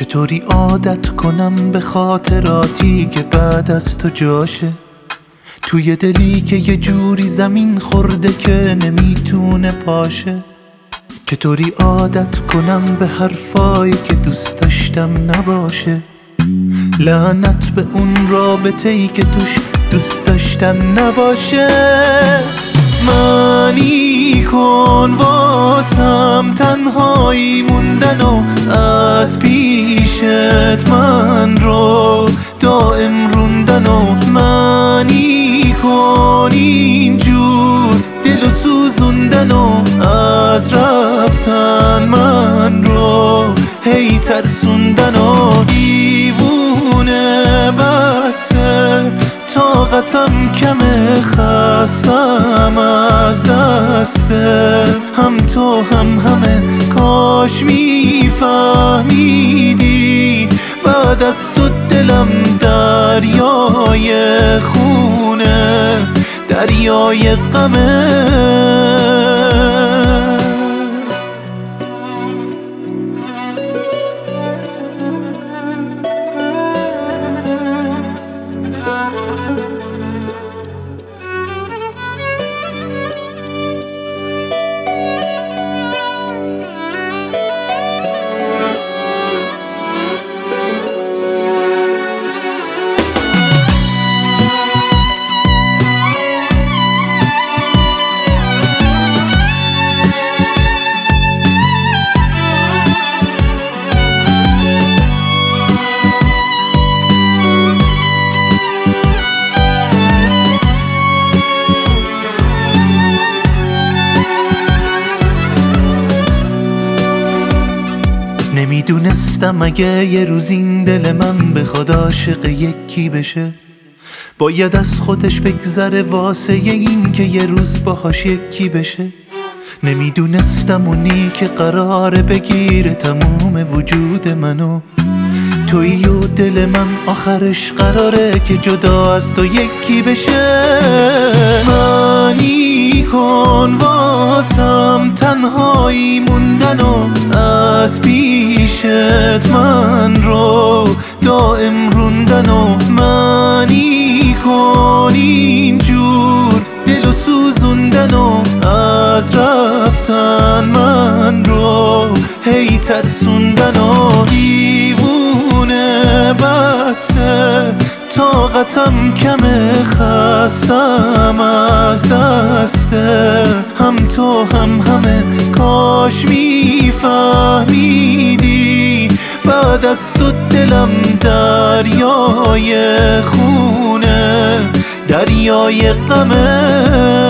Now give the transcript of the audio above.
چطوری عادت کنم به خاطراتی که بعد از تو جاشه، توی دلی که یه جوری زمین خورده که نمیتونه پاشه. چطوری عادت کنم به حرفایی که دوست داشتم نباشه، لعنت به اون رابطه‌ای که توش دوست داشتن نباشه. معنی کن واسم تنهایی موندن و از پیشت من رو دائم روندن و معنی کن اینجور دل و سوزوندن و از رفتن من رو هی ترسوندن و دیوونه بسه طاقتم کمه، خستم از دسته هم تو هم همه. کاش میفهمیدی بعد از تو دلم دریای خونه، دریای غمه. نمیدونستم اگه یه روز این دل من به خدا عاشق یکی بشه، باید از خودش بگذره واسه این که یه روز باهاش یکی بشه. نمیدونستم اونی که قراره بگیره تموم وجود منو، تویی و دل من آخرش قراره که جدا از تو یکی بشه. معنی کن واسم تنهایی موندن و از پیشت من رو دائم روندن و معنی کن اینجور دل و سوزوندن و از رفتن من رو هی ترسوندن و دیوونه بسه طاقتم کمه، خستم از دسته هم تو هم همه. کاش میفهمیدی بعد از تو دلم دریای خونه، دریای غمه.